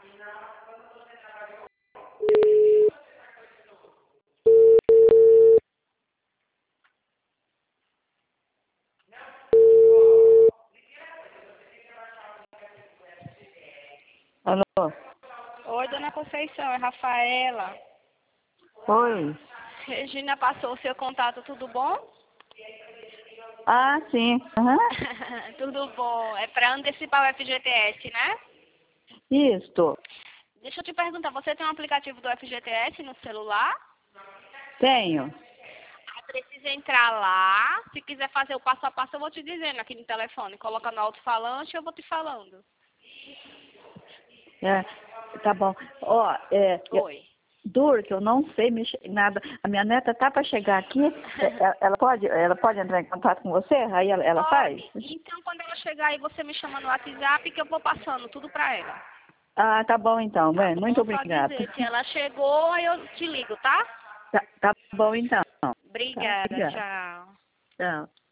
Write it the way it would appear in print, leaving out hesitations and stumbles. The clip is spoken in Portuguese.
Alô? Oi, dona Conceição, é Rafaela. Oi. Regina passou o seu contato, tudo bom? Ah, sim. Aham. Tudo bom. É para antecipar o FGTS, né? Isto. Deixa eu te perguntar, você tem um aplicativo do FGTS no celular? Tenho. Ah, precisa entrar lá. Se quiser fazer o passo a passo, eu vou te dizendo aqui no telefone. Coloca no alto-falante e eu vou te falando. É, tá bom. Ó, Oi. duro que eu não sei mexer em nada. A minha neta tá para chegar aqui. Ela pode entrar em contato com você? Aí ela faz? Então, quando ela chegar aí, você me chama no WhatsApp que eu vou passando tudo para ela. Ah, tá bom então. Tá Bem, muito bom? Só obrigada. dizer que ela chegou, aí eu te ligo, tá? Tá bom então. Tá, Obrigada, obrigada. tchau. Tchau.